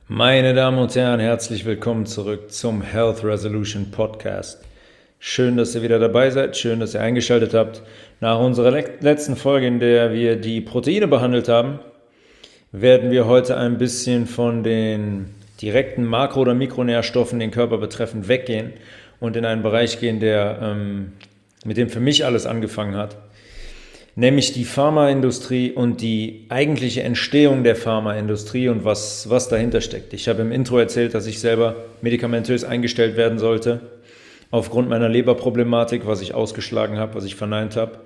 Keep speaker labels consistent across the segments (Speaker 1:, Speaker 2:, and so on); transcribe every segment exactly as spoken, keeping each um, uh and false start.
Speaker 1: Meine Damen und Herren, herzlich willkommen zurück zum Health Resolution Podcast. Schön, dass ihr wieder dabei seid, schön, dass ihr eingeschaltet habt. Nach unserer le- letzten Folge, in der wir die Proteine behandelt haben, werden wir heute ein bisschen von den direkten Makro- oder Mikronährstoffen, den Körper betreffend, weggehen und in einen Bereich gehen, der ähm, mit dem für mich alles angefangen hat. Nämlich die Pharmaindustrie und die eigentliche Entstehung der Pharmaindustrie und was, was dahinter steckt. Ich habe im Intro erzählt, dass ich selber medikamentös eingestellt werden sollte, aufgrund meiner Leberproblematik, was ich ausgeschlagen habe, was ich verneint habe.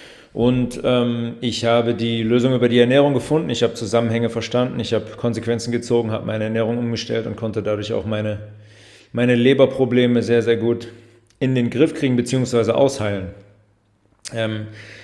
Speaker 1: Und ähm, ich habe die Lösung über die Ernährung gefunden, ich habe Zusammenhänge verstanden, ich habe Konsequenzen gezogen, habe meine Ernährung umgestellt und konnte dadurch auch meine, meine Leberprobleme sehr, sehr gut in den Griff kriegen bzw. ausheilen. Ähm,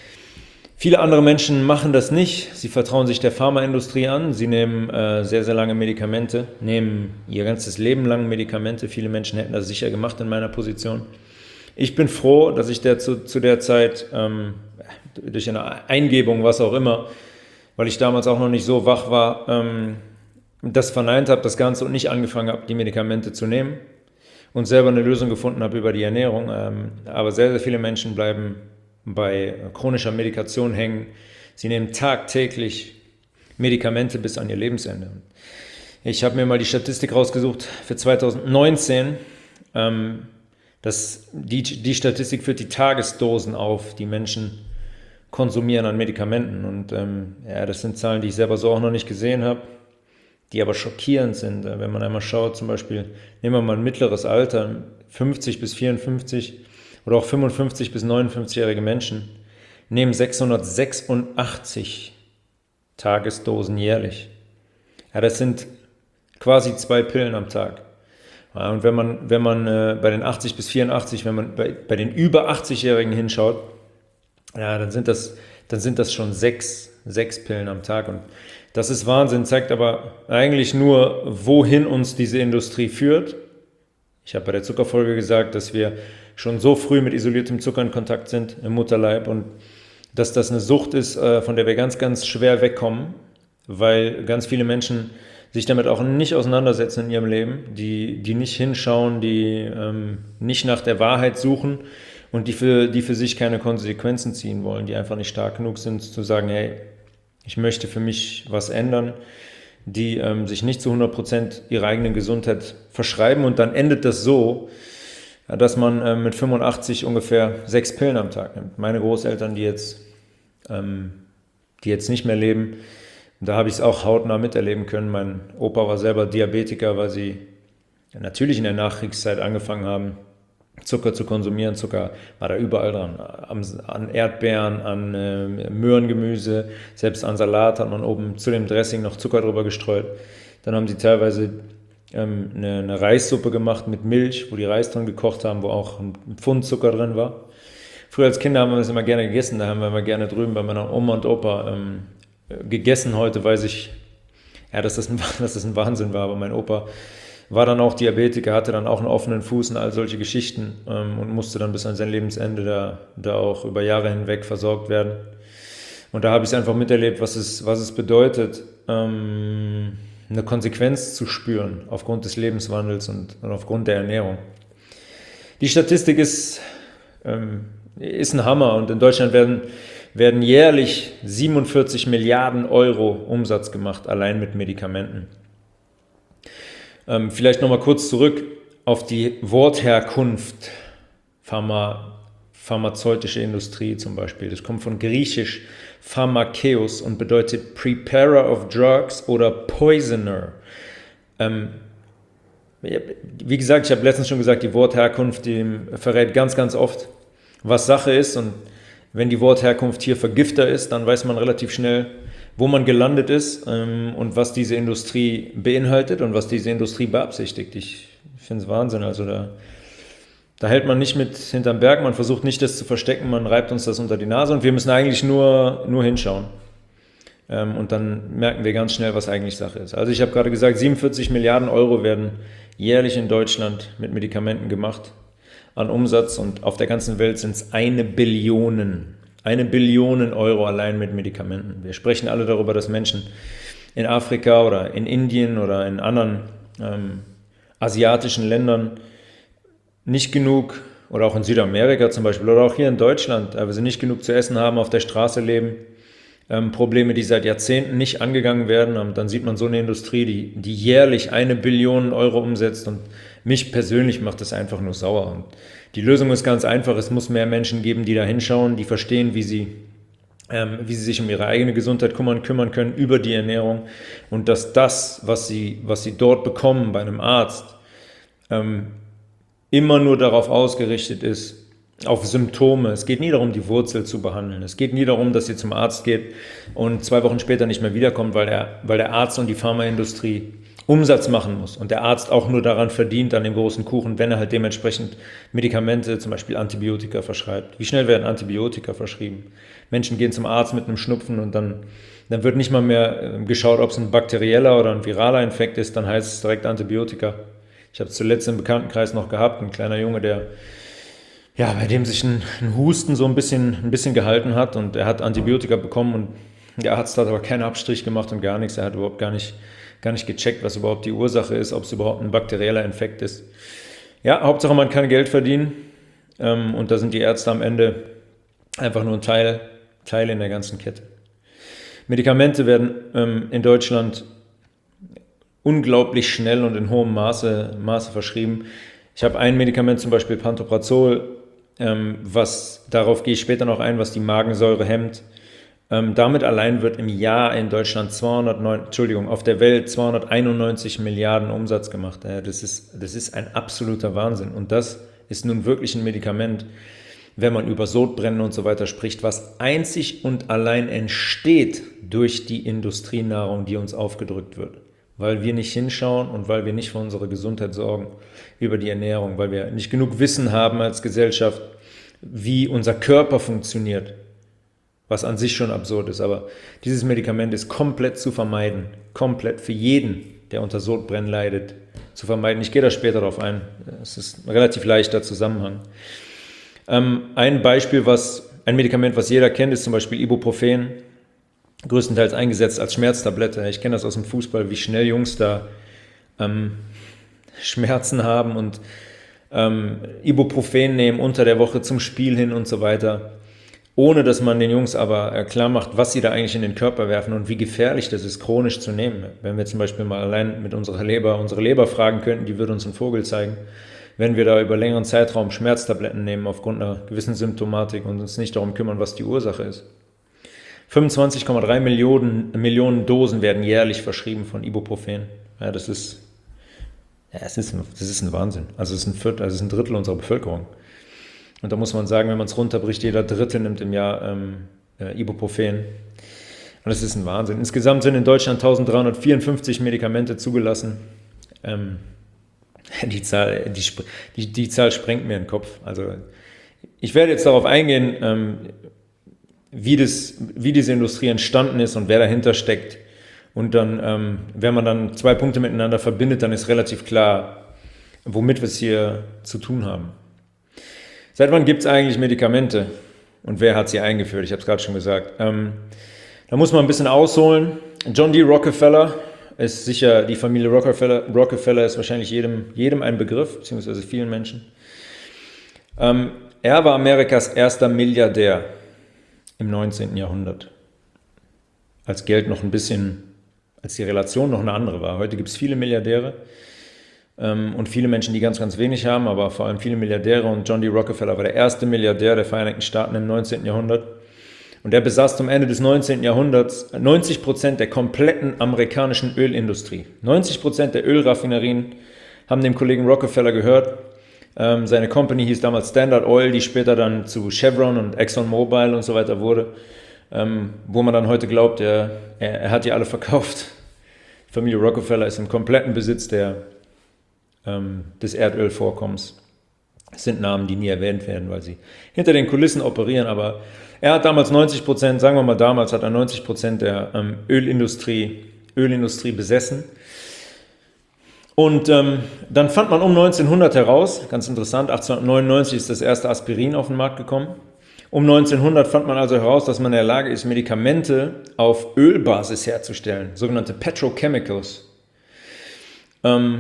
Speaker 1: Viele andere Menschen machen das nicht. Sie vertrauen sich der Pharmaindustrie an. Sie nehmen äh, sehr, sehr lange Medikamente, nehmen ihr ganzes Leben lang Medikamente. Viele Menschen hätten das sicher gemacht in meiner Position. Ich bin froh, dass ich der zu, zu der Zeit ähm, durch eine Eingebung, was auch immer, weil ich damals auch noch nicht so wach war, ähm, das verneint habe, das Ganze, und nicht angefangen habe, die Medikamente zu nehmen und selber eine Lösung gefunden habe über die Ernährung. Ähm, aber sehr, sehr viele Menschen bleiben bei chronischer Medikation hängen. Sie nehmen tagtäglich Medikamente bis an ihr Lebensende. Ich habe mir mal die Statistik rausgesucht für zwanzig neunzehn. Ähm, das, die, die Statistik führt die Tagesdosen auf, die Menschen konsumieren an Medikamenten. Und ähm, ja, das sind Zahlen, die ich selber so auch noch nicht gesehen habe, die aber schockierend sind. Wenn man einmal schaut, zum Beispiel, nehmen wir mal ein mittleres Alter, fünfzig bis vierundfünfzig, oder auch fünfundfünfzig- bis neunundfünfzigjährige Menschen nehmen sechshundertsechsundachtzig Tagesdosen jährlich. Ja, das sind quasi zwei Pillen am Tag. Ja, und wenn man, wenn man äh, bei den achtzig bis vierundachtzig, wenn man bei, bei den über achtzig-Jährigen hinschaut, ja, dann sind das, dann sind das schon sechs, sechs Pillen am Tag. Und das ist Wahnsinn, zeigt aber eigentlich nur, wohin uns diese Industrie führt. Ich habe bei der Zuckerfolge gesagt, dass wir schon so früh mit isoliertem Zucker in Kontakt sind im Mutterleib und dass das eine Sucht ist, von der wir ganz, ganz schwer wegkommen, weil ganz viele Menschen sich damit auch nicht auseinandersetzen in ihrem Leben, die, die nicht hinschauen, die ähm, nicht nach der Wahrheit suchen und die für, die für sich keine Konsequenzen ziehen wollen, die einfach nicht stark genug sind, zu sagen, hey, ich möchte für mich was ändern, die ähm, sich nicht zu hundert Prozent ihrer eigenen Gesundheit verschreiben, und dann endet das so, dass man ähm, mit fünfundachtzig ungefähr sechs Pillen am Tag nimmt. Meine Großeltern, die jetzt, ähm, die jetzt nicht mehr leben, da habe ich es auch hautnah miterleben können. Mein Opa war selber Diabetiker, weil sie ja, natürlich in der Nachkriegszeit angefangen haben, Zucker zu konsumieren. Zucker war da überall dran, an, an Erdbeeren, an äh, Möhrengemüse, selbst an Salat hat man oben zu dem Dressing noch Zucker drüber gestreut. Dann haben sie teilweise ähm, eine, eine Reissuppe gemacht mit Milch, wo die Reis drin gekocht haben, wo auch ein Pfund Zucker drin war. Früher als Kinder haben wir das immer gerne gegessen, da haben wir immer gerne drüben bei meiner Oma und Opa ähm, gegessen. Heute weiß ich, ja, dass das, ein, dass das ein Wahnsinn war, aber mein Opa war dann auch Diabetiker, hatte dann auch einen offenen Fuß und all solche Geschichten ähm, und musste dann bis an sein Lebensende da, da auch über Jahre hinweg versorgt werden. Und da habe ich es einfach miterlebt, was es, was es bedeutet, ähm, eine Konsequenz zu spüren aufgrund des Lebenswandels und, und aufgrund der Ernährung. Die Statistik ist, ähm, ist ein Hammer, und in Deutschland werden, werden jährlich siebenundvierzig Milliarden Euro Umsatz gemacht, allein mit Medikamenten. Ähm, vielleicht nochmal kurz zurück auf die Wortherkunft, Pharma, pharmazeutische Industrie zum Beispiel. Das kommt von griechisch Pharmakeus und bedeutet Preparer of Drugs oder Poisoner. Ähm, wie gesagt, ich habe letztens schon gesagt, die Wortherkunft, die verrät ganz, ganz oft, was Sache ist, und wenn die Wortherkunft hier Vergifter ist, dann weiß man relativ schnell, wo man gelandet ist ähm, und was diese Industrie beinhaltet und was diese Industrie beabsichtigt. Ich finde es Wahnsinn. Also da, da hält man nicht mit hinterm Berg, man versucht nicht, das zu verstecken, man reibt uns das unter die Nase, und wir müssen eigentlich nur, nur hinschauen. Ähm, und dann merken wir ganz schnell, was eigentlich Sache ist. Also ich habe gerade gesagt, siebenundvierzig Milliarden Euro werden jährlich in Deutschland mit Medikamenten gemacht an Umsatz, und auf der ganzen Welt sind es eine Billion. Eine Billion Euro allein mit Medikamenten. Wir sprechen alle darüber, dass Menschen in Afrika oder in Indien oder in anderen ähm, asiatischen Ländern nicht genug, oder auch in Südamerika zum Beispiel, oder auch hier in Deutschland, weil sie nicht genug zu essen haben, auf der Straße leben, ähm, Probleme, die seit Jahrzehnten nicht angegangen werden, und dann sieht man so eine Industrie, die, die jährlich eine Billion Euro umsetzt, und mich persönlich macht das einfach nur sauer. Und die Lösung ist ganz einfach, es muss mehr Menschen geben, die da hinschauen, die verstehen, wie sie, ähm, wie sie sich um ihre eigene Gesundheit kümmern, kümmern können über die Ernährung, und dass das, was sie, was sie dort bekommen bei einem Arzt, ähm, immer nur darauf ausgerichtet ist, auf Symptome. Es geht nie darum, die Wurzel zu behandeln. Es geht nie darum, dass sie zum Arzt geht und zwei Wochen später nicht mehr wiederkommt, weil der, weil der Arzt und die Pharmaindustrie Umsatz machen muss und der Arzt auch nur daran verdient, an dem großen Kuchen, wenn er halt dementsprechend Medikamente, zum Beispiel Antibiotika, verschreibt. Wie schnell werden Antibiotika verschrieben? Menschen gehen zum Arzt mit einem Schnupfen und dann, dann wird nicht mal mehr geschaut, ob es ein bakterieller oder ein viraler Infekt ist, dann heißt es direkt Antibiotika. Ich habe es zuletzt im Bekanntenkreis noch gehabt, ein kleiner Junge, der, ja, bei dem sich ein, ein Husten so ein bisschen, ein bisschen gehalten hat, und er hat Antibiotika bekommen und der Arzt hat aber keinen Abstrich gemacht und gar nichts. Er hat überhaupt gar nicht, gar nicht gecheckt, was überhaupt die Ursache ist, ob es überhaupt ein bakterieller Infekt ist. Ja, Hauptsache man kann Geld verdienen, ähm, und da sind die Ärzte am Ende einfach nur ein Teil, Teil in der ganzen Kette. Medikamente werden ähm, in Deutschland unglaublich schnell und in hohem Maße, Maße verschrieben. Ich habe ein Medikament, zum Beispiel Pantoprazol, ähm, was, darauf gehe ich später noch ein, was die Magensäure hemmt. Ähm, damit allein wird im Jahr in Deutschland zweihundertneun, Entschuldigung, auf der Welt zweihunderteinundneunzig Milliarden Umsatz gemacht. Ja, das ist, das ist ein absoluter Wahnsinn. Und das ist nun wirklich ein Medikament, wenn man über Sodbrennen und so weiter spricht, was einzig und allein entsteht durch die Industrienahrung, die uns aufgedrückt wird. Weil wir nicht hinschauen und weil wir nicht für unsere Gesundheit sorgen über die Ernährung, weil wir nicht genug Wissen haben als Gesellschaft, wie unser Körper funktioniert, was an sich schon absurd ist. Aber dieses Medikament ist komplett zu vermeiden, komplett für jeden, der unter Sodbrennen leidet, zu vermeiden. Ich gehe da später darauf ein, es ist ein relativ leichter Zusammenhang. Ähm, ein Beispiel, was, ein Medikament, was jeder kennt, ist zum Beispiel Ibuprofen, größtenteils eingesetzt als Schmerztablette. Ich kenne das aus dem Fußball, wie schnell Jungs da ähm, Schmerzen haben und ähm, Ibuprofen nehmen unter der Woche zum Spiel hin und so weiter, ohne dass man den Jungs aber klar macht, was sie da eigentlich in den Körper werfen und wie gefährlich das ist, chronisch zu nehmen. Wenn wir zum Beispiel mal allein mit unserer Leber, unsere Leber fragen könnten, die würde uns einen Vogel zeigen, wenn wir da über längeren Zeitraum Schmerztabletten nehmen aufgrund einer gewissen Symptomatik und uns nicht darum kümmern, was die Ursache ist. fünfundzwanzig Komma drei Millionen, Millionen Dosen werden jährlich verschrieben von Ibuprofen. Ja, das ist, ja, das ist, ein, das ist ein Wahnsinn. Also es ist ein Viertel, also es ist ein Drittel unserer Bevölkerung. Und da muss man sagen, wenn man es runterbricht, jeder Dritte nimmt im Jahr ähm, äh, Ibuprofen. Und das ist ein Wahnsinn. Insgesamt sind in Deutschland eintausenddreihundertvierundfünfzig Medikamente zugelassen. Ähm, die, Zahl, die, die, die Zahl sprengt mir den Kopf. Also ich werde jetzt darauf eingehen, ähm, Wie, das, wie diese Industrie entstanden ist und wer dahinter steckt. Und dann, ähm, wenn man dann zwei Punkte miteinander verbindet, dann ist relativ klar, womit wir es hier zu tun haben. Seit wann gibt es eigentlich Medikamente und wer hat sie eingeführt? Ich habe es gerade schon gesagt. Ähm, da muss man ein bisschen ausholen. John D. Rockefeller ist sicher, die Familie Rockefeller, Rockefeller ist wahrscheinlich jedem, jedem ein Begriff, beziehungsweise vielen Menschen. Ähm, er war Amerikas erster Milliardär im neunzehnten Jahrhundert, als Geld noch ein bisschen, als die Relation noch eine andere war. Heute gibt es viele Milliardäre ähm, und viele Menschen, die ganz, ganz wenig haben, aber vor allem viele Milliardäre, und John D. Rockefeller war der erste Milliardär der Vereinigten Staaten im neunzehnten Jahrhundert, und er besaß zum Ende des neunzehnten Jahrhunderts neunzig Prozent der kompletten amerikanischen Ölindustrie. neunzig Prozent der Ölraffinerien haben dem Kollegen Rockefeller gehört. Ähm, seine Company hieß damals Standard Oil, die später dann zu Chevron und ExxonMobil und so weiter wurde, ähm, wo man dann heute glaubt, er, er, er hat die alle verkauft. Die Familie Rockefeller ist im kompletten Besitz der, ähm, des Erdölvorkommens. Das sind Namen, die nie erwähnt werden, weil sie hinter den Kulissen operieren, aber er hat damals neunzig Prozent, sagen wir mal damals, hat er neunzig Prozent der ähm, Ölindustrie, Ölindustrie besessen. Und ähm, dann fand man um neunzehnhundert heraus, ganz interessant, achtzehnhundertneunundneunzig ist das erste Aspirin auf den Markt gekommen. Um neunzehnhundert fand man also heraus, dass man in der Lage ist, Medikamente auf Ölbasis herzustellen, sogenannte Petrochemicals. Ähm,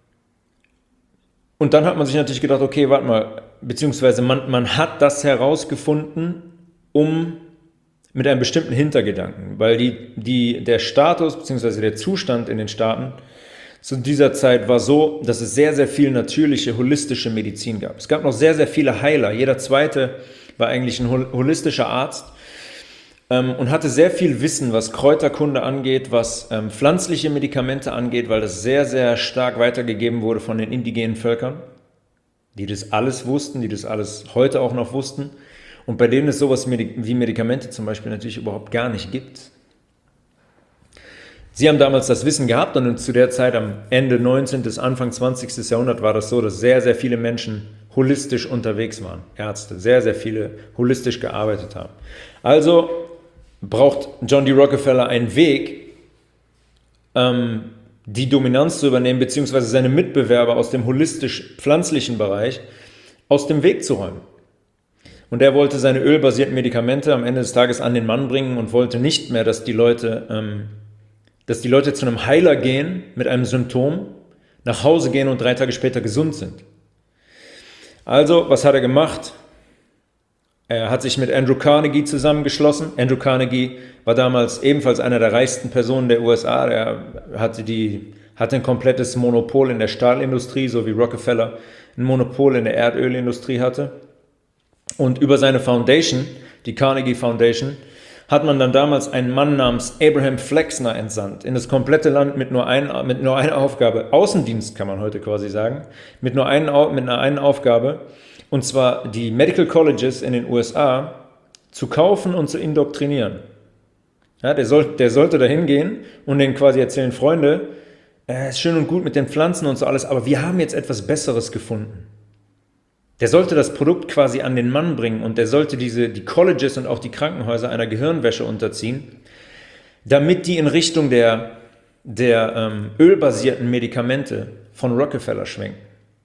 Speaker 1: und dann hat man sich natürlich gedacht, okay, warte mal, beziehungsweise man, man hat das herausgefunden, um mit einem bestimmten Hintergedanken, weil die, die, der Status beziehungsweise der Zustand in den Staaten zu dieser Zeit war so, dass es sehr, sehr viel natürliche, holistische Medizin gab. Es gab noch sehr, sehr viele Heiler. Jeder zweite war eigentlich ein holistischer Arzt ähm, und hatte sehr viel Wissen, was Kräuterkunde angeht, was ähm, pflanzliche Medikamente angeht, weil das sehr, sehr stark weitergegeben wurde von den indigenen Völkern, die das alles wussten, die das alles heute auch noch wussten und bei denen es sowas wie Medikamente zum Beispiel natürlich überhaupt gar nicht gibt. Sie haben damals das Wissen gehabt und zu der Zeit am Ende neunzehnten. Anfang zwanzigsten. Jahrhundert war das so, dass sehr, sehr viele Menschen holistisch unterwegs waren. Ärzte, sehr, sehr viele holistisch gearbeitet haben. Also braucht John D. Rockefeller einen Weg, ähm, die Dominanz zu übernehmen, beziehungsweise seine Mitbewerber aus dem holistisch-pflanzlichen Bereich aus dem Weg zu räumen. Und er wollte seine ölbasierten Medikamente am Ende des Tages an den Mann bringen und wollte nicht mehr, dass die Leute... Ähm, dass die Leute zu einem Heiler gehen mit einem Symptom, nach Hause gehen und drei Tage später gesund sind. Also, was hat er gemacht? Er hat sich mit Andrew Carnegie zusammengeschlossen. Andrew Carnegie war damals ebenfalls einer der reichsten Personen der U S A. Er hatte, die, hatte ein komplettes Monopol in der Stahlindustrie, so wie Rockefeller ein Monopol in der Erdölindustrie hatte. Und über seine Foundation, die Carnegie Foundation, hat man dann damals einen Mann namens Abraham Flexner entsandt, in das komplette Land mit nur, ein, mit nur einer Aufgabe, Außendienst kann man heute quasi sagen, mit nur einen, mit einer einen Aufgabe, und zwar die Medical Colleges in den U S A zu kaufen und zu indoktrinieren. Ja, der, soll, der sollte da hingehen und denen quasi erzählen, Freunde, es äh, ist schön und gut mit den Pflanzen und so alles, aber wir haben jetzt etwas Besseres gefunden. Der sollte das Produkt quasi an den Mann bringen und der sollte diese, die Colleges und auch die Krankenhäuser einer Gehirnwäsche unterziehen, damit die in Richtung der, der ähm, ölbasierten Medikamente von Rockefeller schwenken.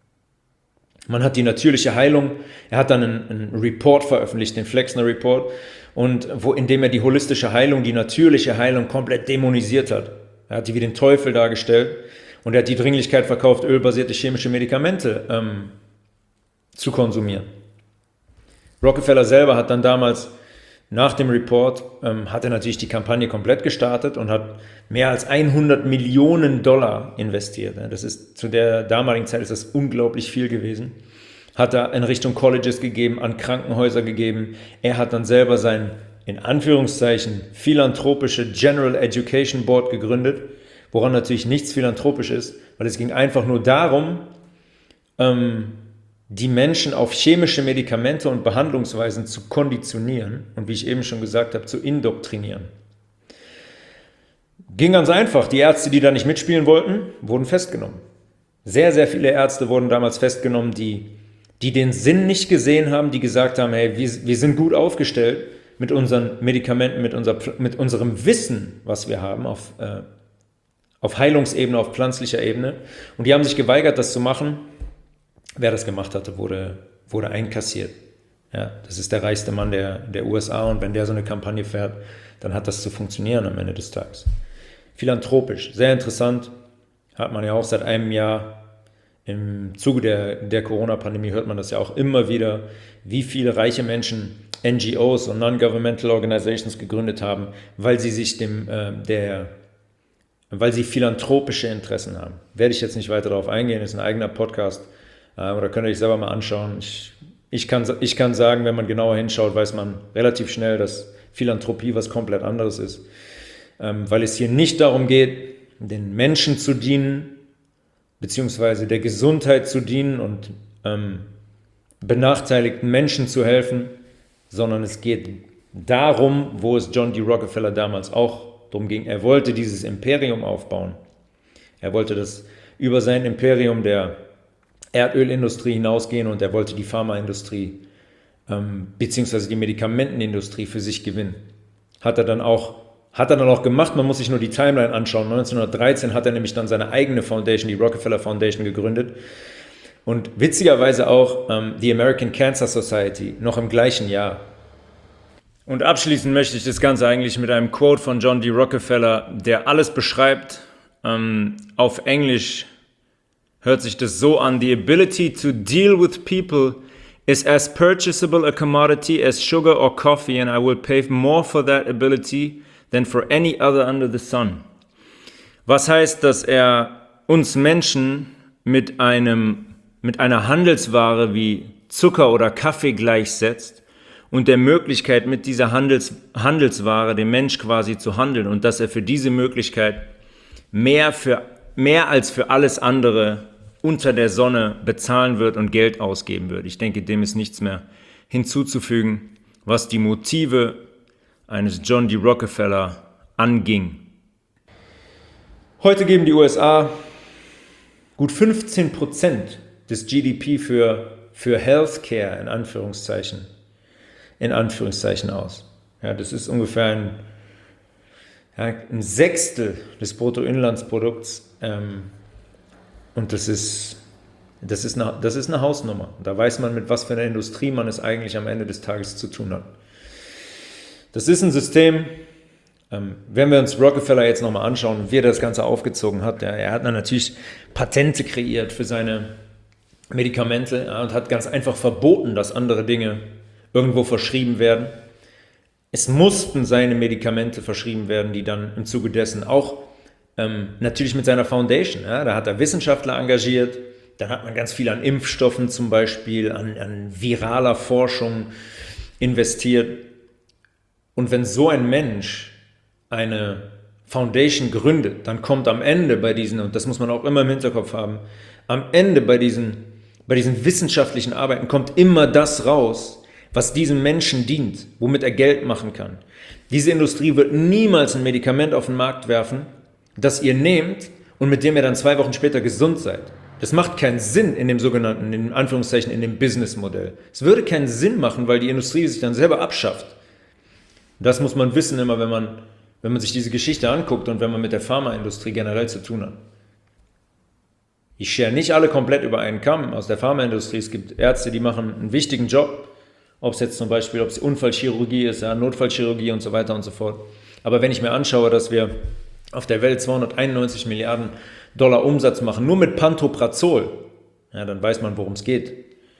Speaker 1: Man hat die natürliche Heilung, er hat dann einen, einen Report veröffentlicht, den Flexner Report, und wo, in dem er die holistische Heilung, die natürliche Heilung komplett dämonisiert hat. Er hat die wie den Teufel dargestellt und er hat die Dringlichkeit verkauft, ölbasierte chemische Medikamente ähm, zu konsumieren. Rockefeller selber hat dann damals nach dem Report, ähm, hat er natürlich die Kampagne komplett gestartet und hat mehr als hundert Millionen Dollar investiert. Das ist, zu der damaligen Zeit ist das unglaublich viel gewesen. Hat er in Richtung Colleges gegeben, an Krankenhäuser gegeben. Er hat dann selber sein, in Anführungszeichen, philanthropische General Education Board gegründet, woran natürlich nichts philanthropisch ist, weil es ging einfach nur darum, ähm, die Menschen auf chemische Medikamente und Behandlungsweisen zu konditionieren und, wie ich eben schon gesagt habe, zu indoktrinieren. Ging ganz einfach. Die Ärzte, die da nicht mitspielen wollten, wurden festgenommen. Sehr, sehr viele Ärzte wurden damals festgenommen, die, die den Sinn nicht gesehen haben, die gesagt haben, hey, wir, wir sind gut aufgestellt mit unseren Medikamenten, mit, unser, mit unserem Wissen, was wir haben, auf, äh, auf Heilungsebene, auf pflanzlicher Ebene. Und die haben sich geweigert, das zu machen. Wer das gemacht hatte, wurde, wurde einkassiert. Ja, das ist der reichste Mann der, der U S A und wenn der so eine Kampagne fährt, dann hat das zu funktionieren am Ende des Tages. Philanthropisch, sehr interessant, hat man ja auch seit einem Jahr. Im Zuge der, der Corona-Pandemie hört man das ja auch immer wieder, wie viele reiche Menschen N G Os und Non-Governmental Organizations gegründet haben, weil sie sich dem, äh, der, weil sie philanthropische Interessen haben. Werde ich jetzt nicht weiter darauf eingehen, ist ein eigener Podcast. Oder könnt ihr euch selber mal anschauen. Ich, ich, kann, ich kann sagen, wenn man genauer hinschaut, weiß man relativ schnell, dass Philanthropie was komplett anderes ist. Ähm, weil es hier nicht darum geht, den Menschen zu dienen, beziehungsweise der Gesundheit zu dienen und ähm, benachteiligten Menschen zu helfen, sondern es geht darum, wo es John D. Rockefeller damals auch darum ging. Er wollte dieses Imperium aufbauen. Er wollte das über sein Imperium der Erdölindustrie hinausgehen und er wollte die Pharmaindustrie ähm, beziehungsweise die Medikamentenindustrie für sich gewinnen. Hat er dann auch, hat er dann auch gemacht, man muss sich nur die Timeline anschauen. neunzehnhundertdreizehn hat er nämlich dann seine eigene Foundation, die Rockefeller Foundation, gegründet und witzigerweise auch ähm, die American Cancer Society noch im gleichen Jahr. Und abschließen möchte ich das Ganze eigentlich mit einem Quote von John D. Rockefeller, der alles beschreibt. Ähm, auf Englisch hört sich das so an: The ability to deal with people is as purchasable a commodity as sugar or coffee, and I will pay more for that ability than for any other under the sun. Was heißt, dass er uns Menschen mit einem, mit einer Handelsware wie Zucker oder Kaffee gleichsetzt und der Möglichkeit, mit dieser Handels, Handelsware den Mensch quasi zu handeln, und dass er für diese Möglichkeit mehr, für, mehr als für alles andere unter der Sonne bezahlen wird und Geld ausgeben wird. Ich denke, dem ist nichts mehr hinzuzufügen, was die Motive eines John D. Rockefeller anging. Heute geben die U S A gut fünfzehn Prozent des G D P für, für Healthcare in Anführungszeichen, in Anführungszeichen aus. Ja, das ist ungefähr ein, ja, ein Sechstel des Bruttoinlandsprodukts. Ähm, Und das ist, das, ist eine, das ist eine Hausnummer. Da weiß man, mit was für einer Industrie man es eigentlich am Ende des Tages zu tun hat. Das ist ein System, ähm, wenn wir uns Rockefeller jetzt nochmal anschauen, wie er das Ganze aufgezogen hat. Ja, er hat dann natürlich Patente kreiert für seine Medikamente, ja, und hat ganz einfach verboten, dass andere Dinge irgendwo verschrieben werden. Es mussten seine Medikamente verschrieben werden, die dann im Zuge dessen auch Ähm, natürlich mit seiner Foundation, ja, da hat er Wissenschaftler engagiert, dann hat man ganz viel an Impfstoffen zum Beispiel, an, an viraler Forschung investiert. Und wenn so ein Mensch eine Foundation gründet, dann kommt am Ende bei diesen, und das muss man auch immer im Hinterkopf haben, am Ende bei diesen, bei diesen wissenschaftlichen Arbeiten kommt immer das raus, was diesem Menschen dient, womit er Geld machen kann. Diese Industrie wird niemals ein Medikament auf den Markt werfen, das ihr nehmt und mit dem ihr dann zwei Wochen später gesund seid. Das macht keinen Sinn in dem sogenannten, in Anführungszeichen, in dem Businessmodell. Es würde keinen Sinn machen, weil die Industrie sich dann selber abschafft. Das muss man wissen immer, wenn man, wenn man sich diese Geschichte anguckt und wenn man mit der Pharmaindustrie generell zu tun hat. Ich schere nicht alle komplett über einen Kamm aus der Pharmaindustrie. Es gibt Ärzte, die machen einen wichtigen Job, ob es jetzt zum Beispiel, ob es Unfallchirurgie ist, ja, Notfallchirurgie und so weiter und so fort. Aber wenn ich mir anschaue, dass wir auf der Welt zweihunderteinundneunzig Milliarden Dollar Umsatz machen, nur mit Pantoprazol, ja, dann weiß man, worum es geht.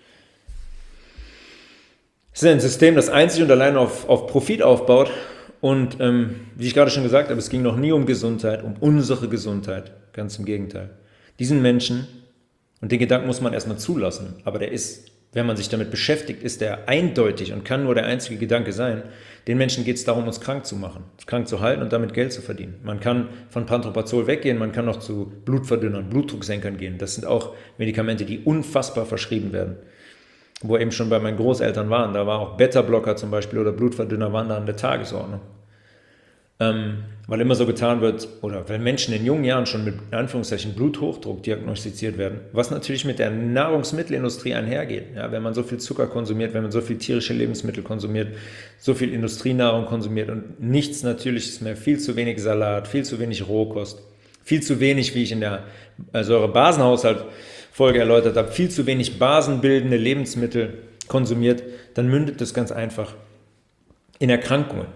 Speaker 1: Es ist ein System, das einzig und allein auf, auf Profit aufbaut und, ähm, wie ich gerade schon gesagt habe, es ging noch nie um Gesundheit, um unsere Gesundheit, ganz im Gegenteil. Diesen Menschen, und den Gedanken muss man erstmal zulassen, aber der ist, wenn man sich damit beschäftigt, ist der eindeutig und kann nur der einzige Gedanke sein. Den Menschen geht es darum, uns krank zu machen, uns krank zu halten und damit Geld zu verdienen. Man kann von Pantoprazol weggehen, man kann noch zu Blutverdünnern, Blutdrucksenkern gehen. Das sind auch Medikamente, die unfassbar verschrieben werden. Wo wir eben schon bei meinen Großeltern waren, da war auch Beta-Blocker zum Beispiel oder Blutverdünner waren da an der Tagesordnung. Ähm, weil immer so getan wird, oder weil Menschen in jungen Jahren schon mit, in Anführungszeichen, Bluthochdruck diagnostiziert werden, was natürlich mit der Nahrungsmittelindustrie einhergeht. Ja, wenn man so viel Zucker konsumiert, wenn man so viel tierische Lebensmittel konsumiert, so viel Industrienahrung konsumiert und nichts Natürliches mehr, viel zu wenig Salat, viel zu wenig Rohkost, viel zu wenig, wie ich in der Säure-Basenhaushalt-Folge erläutert habe, viel zu wenig basenbildende Lebensmittel konsumiert, dann mündet das ganz einfach in Erkrankungen.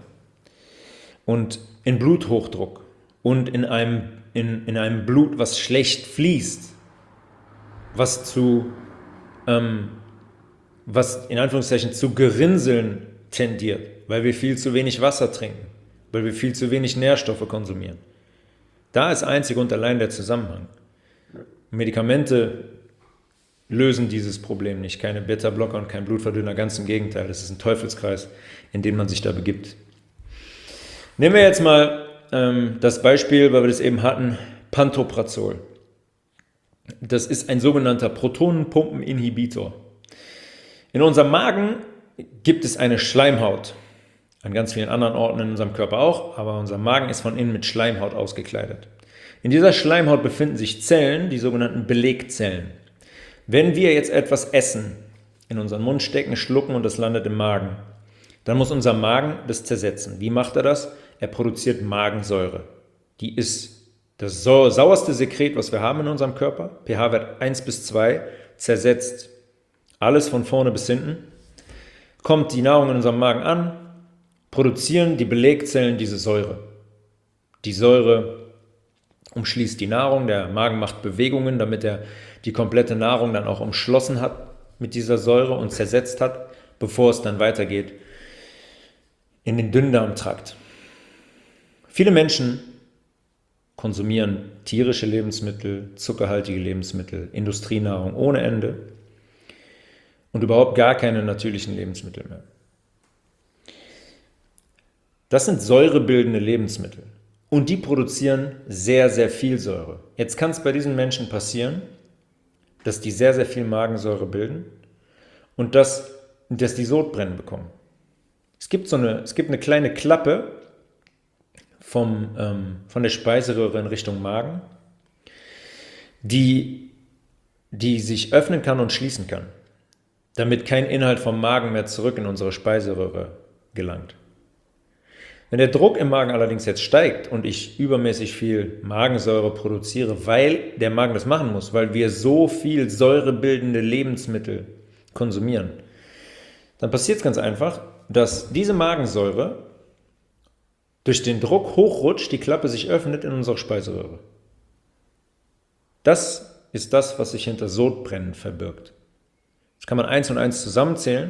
Speaker 1: Und in Bluthochdruck und in einem, in, in einem Blut, was schlecht fließt, was zu, ähm, was in Anführungszeichen zu Gerinnseln tendiert, weil wir viel zu wenig Wasser trinken, weil wir viel zu wenig Nährstoffe konsumieren. Da ist einzig und allein der Zusammenhang. Medikamente lösen dieses Problem nicht, keine Beta-Blocker und kein Blutverdünner, ganz im Gegenteil, das ist ein Teufelskreis, in den man sich da begibt. Nehmen wir jetzt mal ähm, das Beispiel, weil wir das eben hatten, Pantoprazol. Das ist ein sogenannter Protonenpumpeninhibitor. In unserem Magen gibt es eine Schleimhaut, an ganz vielen anderen Orten in unserem Körper auch, aber unser Magen ist von innen mit Schleimhaut ausgekleidet. In dieser Schleimhaut befinden sich Zellen, die sogenannten Belegzellen. Wenn wir jetzt etwas essen, in unseren Mund stecken, schlucken und das landet im Magen, dann muss unser Magen das zersetzen. Wie macht er das? Er produziert Magensäure. Die ist das sauerste Sekret, was wir haben in unserem Körper. pH-Wert eins bis zwei, zersetzt alles von vorne bis hinten. Kommt die Nahrung in unserem Magen an, produzieren die Belegzellen diese Säure. Die Säure umschließt die Nahrung, der Magen macht Bewegungen, damit er die komplette Nahrung dann auch umschlossen hat mit dieser Säure und zersetzt hat, bevor es dann weitergeht in den Dünndarmtrakt. Viele Menschen konsumieren tierische Lebensmittel, zuckerhaltige Lebensmittel, Industrienahrung ohne Ende und überhaupt gar keine natürlichen Lebensmittel mehr. Das sind säurebildende Lebensmittel und die produzieren sehr, sehr viel Säure. Jetzt kann es bei diesen Menschen passieren, dass die sehr, sehr viel Magensäure bilden und dass, dass die Sodbrennen bekommen. Es gibt so eine, es gibt eine kleine Klappe vom, ähm, von der Speiseröhre in Richtung Magen, die, die sich öffnen kann und schließen kann, damit kein Inhalt vom Magen mehr zurück in unsere Speiseröhre gelangt. Wenn der Druck im Magen allerdings jetzt steigt und ich übermäßig viel Magensäure produziere, weil der Magen das machen muss, weil wir so viel säurebildende Lebensmittel konsumieren, dann passiert es ganz einfach, dass diese Magensäure durch den Druck hochrutscht, die Klappe sich öffnet in unserer Speiseröhre. Das ist das, was sich hinter Sodbrennen verbirgt. Jetzt kann man eins und eins zusammenzählen,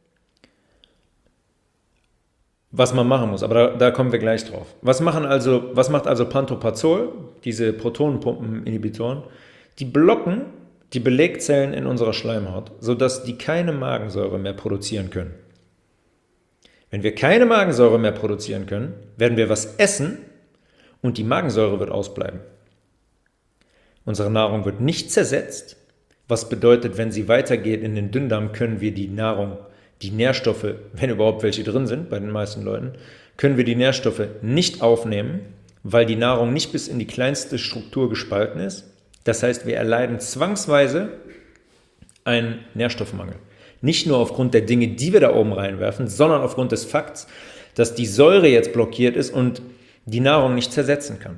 Speaker 1: was man machen muss, aber da, da kommen wir gleich drauf. Was, machen also, was macht also Pantoprazol, diese Protonenpumpeninhibitoren? Die blocken die Belegzellen in unserer Schleimhaut, sodass die keine Magensäure mehr produzieren können. Wenn wir keine Magensäure mehr produzieren können, werden wir was essen und die Magensäure wird ausbleiben. Unsere Nahrung wird nicht zersetzt, was bedeutet, wenn sie weitergeht in den Dünndarm, können wir die Nahrung, die Nährstoffe, wenn überhaupt welche drin sind, bei den meisten Leuten, können wir die Nährstoffe nicht aufnehmen, weil die Nahrung nicht bis in die kleinste Struktur gespalten ist. Das heißt, wir erleiden zwangsweise einen Nährstoffmangel. Nicht nur aufgrund der Dinge, die wir da oben reinwerfen, sondern aufgrund des Fakts, dass die Säure jetzt blockiert ist und die Nahrung nicht zersetzen kann.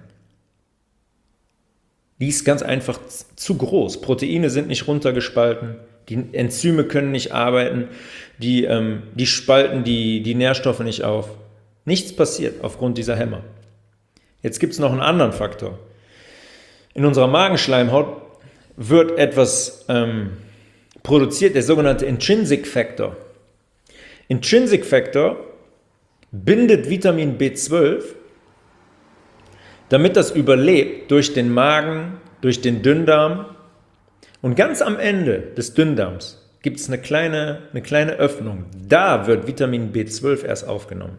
Speaker 1: Die ist ganz einfach zu groß. Proteine sind nicht runtergespalten, die Enzyme können nicht arbeiten, die, ähm, die spalten die, die Nährstoffe nicht auf. Nichts passiert aufgrund dieser Hämmer. Jetzt gibt es noch einen anderen Faktor. In unserer Magenschleimhaut wird etwas ähm, produziert, der sogenannte Intrinsic Factor. Intrinsic Factor bindet Vitamin B zwölf, damit das überlebt durch den Magen, durch den Dünndarm. Und ganz am Ende des Dünndarms gibt es eine kleine, eine kleine Öffnung. Da wird Vitamin B zwölf erst aufgenommen.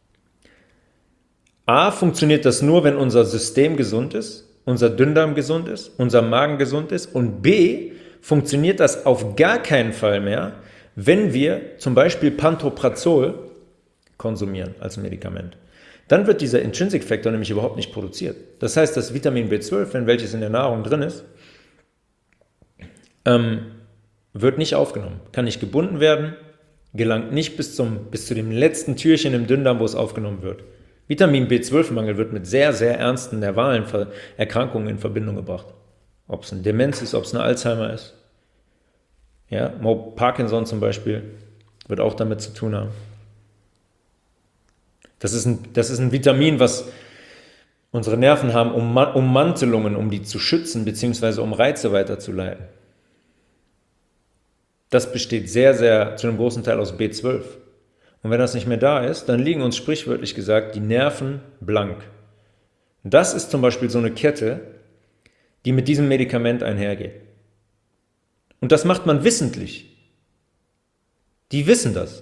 Speaker 1: A, funktioniert das nur, wenn unser System gesund ist, unser Dünndarm gesund ist, unser Magen gesund ist. Und B, funktioniert das auf gar keinen Fall mehr, wenn wir zum Beispiel Pantoprazol konsumieren als Medikament. Dann wird dieser Intrinsic Factor nämlich überhaupt nicht produziert. Das heißt, das Vitamin B zwölf, wenn welches in der Nahrung drin ist, ähm, wird nicht aufgenommen, kann nicht gebunden werden, gelangt nicht bis, zum, bis zu dem letzten Türchen im Dünndarm, wo es aufgenommen wird. Vitamin B zwölf Mangel wird mit sehr, sehr ernsten nervalen Erkrankungen in Verbindung gebracht. Ob es eine Demenz ist, ob es eine Alzheimer ist. Ja, Parkinson zum Beispiel wird auch damit zu tun haben. Das ist ein, das ist ein Vitamin, was unsere Nerven haben, um Ummantelungen, um die zu schützen, beziehungsweise um Reize weiterzuleiten. Das besteht sehr, sehr zu einem großen Teil aus B zwölf. Und wenn das nicht mehr da ist, dann liegen uns sprichwörtlich gesagt die Nerven blank. Und das ist zum Beispiel so eine Kette, die mit diesem Medikament einhergeht. Und das macht man wissentlich. Die wissen das.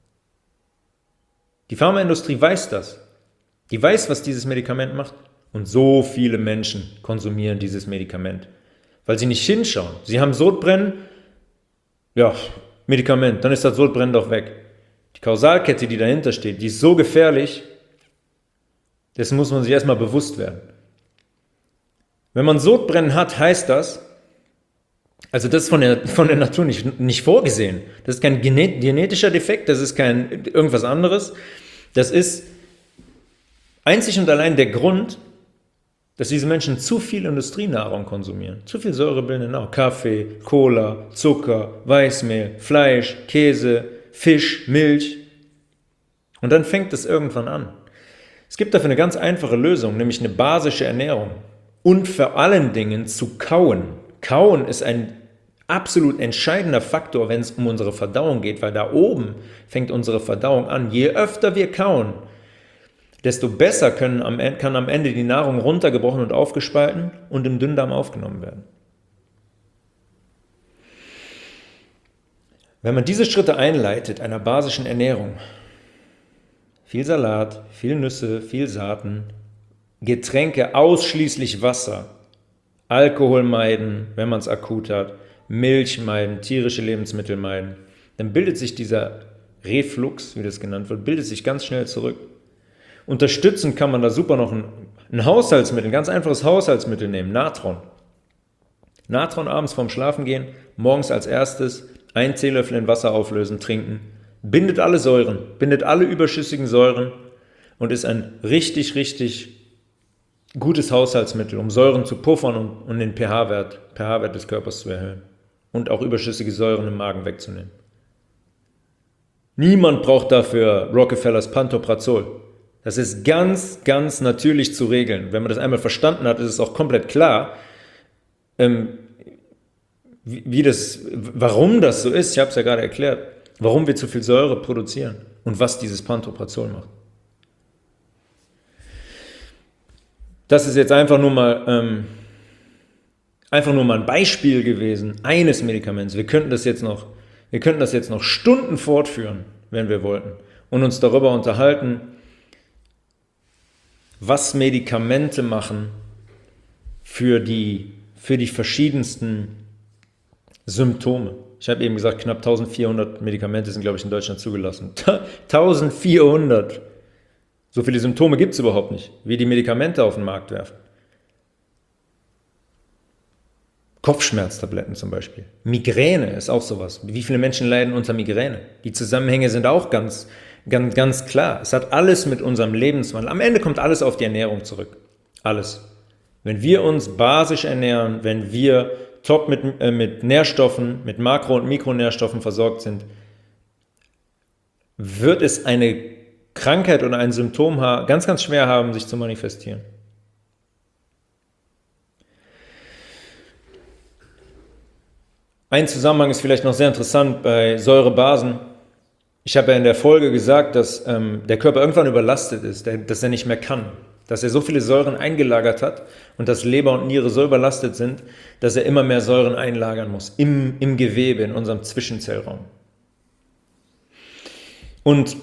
Speaker 1: Die Pharmaindustrie weiß das. Die weiß, was dieses Medikament macht. Und so viele Menschen konsumieren dieses Medikament, weil sie nicht hinschauen. Sie haben Sodbrennen, ja, Medikament, dann ist das Sodbrennen doch weg. Die Kausalkette, die dahinter steht, die ist so gefährlich, dessen muss man sich erstmal bewusst werden. Wenn man Sodbrennen hat, heißt das, also das ist von der, von der Natur nicht, nicht vorgesehen. Das ist kein genetischer Defekt, das ist kein irgendwas anderes. Das ist einzig und allein der Grund, dass diese Menschen zu viel Industrienahrung konsumieren. Zu viel säurebildende Nahrung. Kaffee, Cola, Zucker, Weißmehl, Fleisch, Käse, Fisch, Milch. Und dann fängt es irgendwann an. Es gibt dafür eine ganz einfache Lösung, nämlich eine basische Ernährung. Und vor allen Dingen zu kauen. Kauen ist ein absolut entscheidender Faktor, wenn es um unsere Verdauung geht, weil da oben fängt unsere Verdauung an. Je öfter wir kauen, desto besser können am, kann am Ende die Nahrung runtergebrochen und aufgespalten und im Dünndarm aufgenommen werden. Wenn man diese Schritte einleitet, einer basischen Ernährung, viel Salat, viel Nüsse, viel Saaten, Getränke ausschließlich Wasser, Alkohol meiden, wenn man es akut hat, Milch meiden, tierische Lebensmittel meiden, dann bildet sich dieser Reflux, wie das genannt wird, bildet sich ganz schnell zurück. Unterstützend kann man da super noch ein, ein Haushaltsmittel, ein ganz einfaches Haushaltsmittel nehmen, Natron. Natron abends vorm Schlafengehen, morgens als erstes ein Teelöffel in Wasser auflösen, trinken, bindet alle Säuren, bindet alle überschüssigen Säuren und ist ein richtig, richtig gutes Haushaltsmittel, um Säuren zu puffern und, und den pH-Wert, pH-Wert des Körpers zu erhöhen und auch überschüssige Säuren im Magen wegzunehmen. Niemand braucht dafür Rockefellers Pantoprazol. Das ist ganz, ganz natürlich zu regeln. Wenn man das einmal verstanden hat, ist es auch komplett klar, ähm, wie, wie das, warum das so ist. Ich habe es ja gerade erklärt, warum wir zu viel Säure produzieren und was dieses Pantoprazol macht. Das ist jetzt einfach nur mal, ähm, einfach nur mal ein Beispiel gewesen eines Medikaments. Wir könnten das jetzt noch, wir könnten das jetzt noch Stunden fortführen, wenn wir wollten, und uns darüber unterhalten, was Medikamente machen für die, für die verschiedensten Symptome. Ich habe eben gesagt, knapp eintausendvierhundert Medikamente sind, glaube ich, in Deutschland zugelassen. eintausendvierhundert! So viele Symptome gibt es überhaupt nicht, wie die Medikamente auf den Markt werfen. Kopfschmerztabletten zum Beispiel. Migräne ist auch sowas. Wie viele Menschen leiden unter Migräne? Die Zusammenhänge sind auch ganz, ganz, ganz klar. Es hat alles mit unserem Lebenswandel. Am Ende kommt alles auf die Ernährung zurück. Alles. Wenn wir uns basisch ernähren, wenn wir top mit, äh, mit Nährstoffen, mit Makro- und Mikronährstoffen versorgt sind, wird es eine Krankheit oder ein Symptom ganz, ganz schwer haben, sich zu manifestieren. Ein Zusammenhang ist vielleicht noch sehr interessant bei Säurebasen. Ich habe ja in der Folge gesagt, dass ähm, der Körper irgendwann überlastet ist, der, dass er nicht mehr kann, dass er so viele Säuren eingelagert hat und dass Leber und Niere so überlastet sind, dass er immer mehr Säuren einlagern muss, im, im Gewebe, in unserem Zwischenzellraum. Und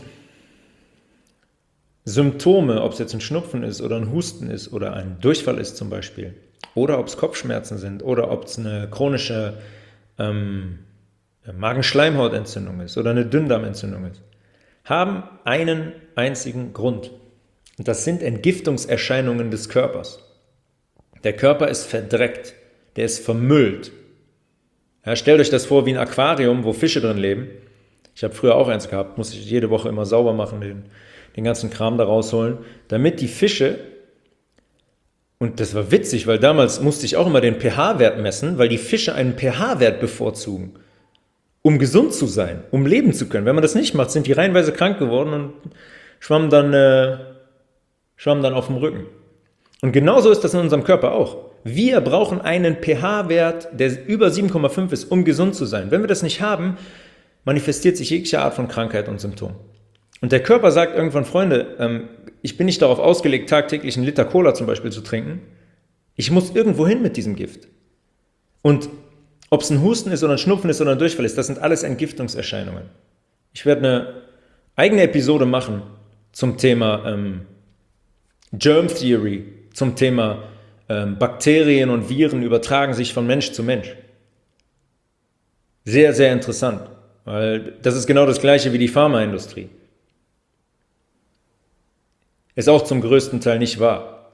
Speaker 1: Symptome, ob es jetzt ein Schnupfen ist oder ein Husten ist oder ein Durchfall ist zum Beispiel, oder ob es Kopfschmerzen sind oder ob es eine chronische ähm, Magenschleimhautentzündung ist oder eine Dünndarmentzündung ist, haben einen einzigen Grund. Und das sind Entgiftungserscheinungen des Körpers. Der Körper ist verdreckt, der ist vermüllt. Ja, stellt euch das vor wie ein Aquarium, wo Fische drin leben. Ich habe früher auch eins gehabt, muss ich jede Woche immer sauber machen, den, den ganzen Kram da rausholen, damit die Fische, und das war witzig, weil damals musste ich auch immer den pH-Wert messen, weil die Fische einen pH-Wert bevorzugen, um gesund zu sein, um leben zu können. Wenn man das nicht macht, sind die reihenweise krank geworden und schwammen dann, äh, schwammen dann auf dem Rücken. Und genauso ist das in unserem Körper auch. Wir brauchen einen pH-Wert, der über sieben Komma fünf ist, um gesund zu sein. Wenn wir das nicht haben, manifestiert sich jegliche Art von Krankheit und Symptom. Und der Körper sagt irgendwann, Freunde, ähm, ich bin nicht darauf ausgelegt, tagtäglich einen Liter Cola zum Beispiel zu trinken. Ich muss irgendwo hin mit diesem Gift. Und ob es ein Husten ist oder ein Schnupfen ist oder ein Durchfall ist, das sind alles Entgiftungserscheinungen. Ich werde eine eigene Episode machen zum Thema ähm, Germ Theory, zum Thema ähm, Bakterien und Viren übertragen sich von Mensch zu Mensch. Sehr, sehr interessant, weil das ist genau das Gleiche wie die Pharmaindustrie. Ist auch zum größten Teil nicht wahr.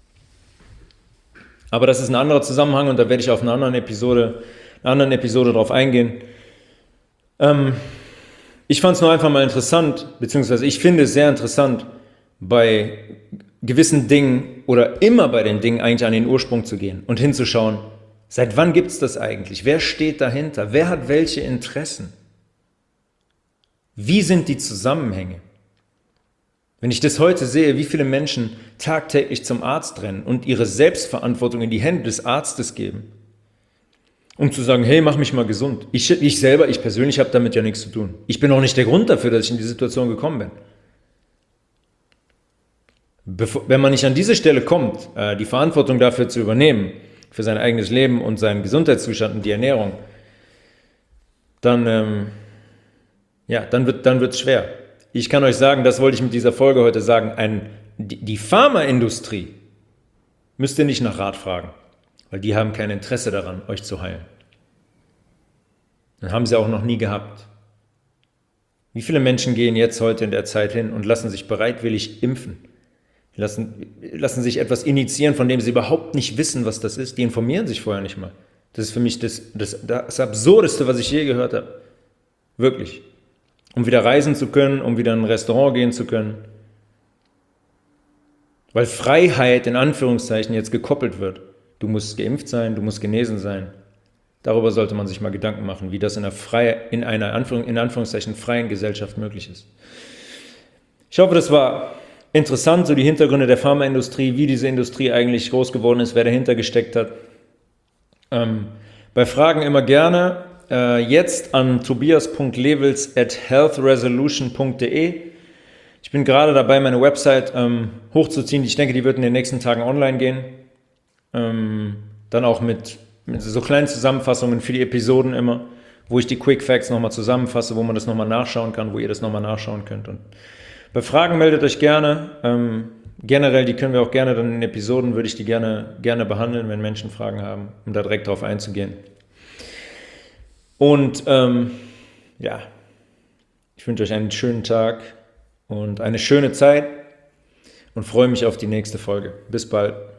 Speaker 1: Aber das ist ein anderer Zusammenhang und da werde ich auf einer anderen Episode, einer anderen Episode drauf eingehen. Ähm, ich fand es nur einfach mal interessant, beziehungsweise ich finde es sehr interessant, bei gewissen Dingen oder immer bei den Dingen eigentlich an den Ursprung zu gehen und hinzuschauen, seit wann gibt es das eigentlich? Wer steht dahinter? Wer hat welche Interessen? Wie sind die Zusammenhänge? Wenn ich das heute sehe, wie viele Menschen tagtäglich zum Arzt rennen und ihre Selbstverantwortung in die Hände des Arztes geben, um zu sagen, hey, mach mich mal gesund. Ich, ich selber, ich persönlich habe damit ja nichts zu tun. Ich bin auch nicht der Grund dafür, dass ich in die Situation gekommen bin. Bevor, wenn man nicht an diese Stelle kommt, äh, die Verantwortung dafür zu übernehmen, für sein eigenes Leben und seinen Gesundheitszustand und die Ernährung, dann, ähm, ja, dann wird dann wird's schwer. Ich kann euch sagen, das wollte ich mit dieser Folge heute sagen, ein, die, die Pharmaindustrie müsst ihr nicht nach Rat fragen, weil die haben kein Interesse daran, euch zu heilen. Dann haben sie auch noch nie gehabt. Wie viele Menschen gehen jetzt heute in der Zeit hin und lassen sich bereitwillig impfen? Lassen, lassen sich etwas initiieren, von dem sie überhaupt nicht wissen, was das ist. Die informieren sich vorher nicht mal. Das ist für mich das, das, das Absurdeste, was ich je gehört habe. Wirklich. Um wieder reisen zu können, um wieder in ein Restaurant gehen zu können. Weil Freiheit in Anführungszeichen jetzt gekoppelt wird. Du musst geimpft sein, du musst genesen sein. Darüber sollte man sich mal Gedanken machen, wie das in einer, freie, in einer Anführung, in Anführungszeichen freien Gesellschaft möglich ist. Ich hoffe, das war interessant, so die Hintergründe der Pharmaindustrie, wie diese Industrie eigentlich groß geworden ist, wer dahinter gesteckt hat. Ähm, bei Fragen immer gerne äh, jetzt an tobias punkt levels at healthresolution punkt de. Ich bin gerade dabei, meine Website ähm, hochzuziehen. Ich denke, die wird in den nächsten Tagen online gehen. Ähm, dann auch mit, mit so kleinen Zusammenfassungen für die Episoden immer, wo ich die Quick Facts nochmal zusammenfasse, wo man das nochmal nachschauen kann, wo ihr das nochmal nachschauen könnt. Und bei Fragen meldet euch gerne. Ähm, generell, die können wir auch gerne dann in Episoden, würde ich die gerne, gerne behandeln, wenn Menschen Fragen haben, um da direkt drauf einzugehen. Und ähm, ja, ich wünsche euch einen schönen Tag und eine schöne Zeit und freue mich auf die nächste Folge. Bis bald.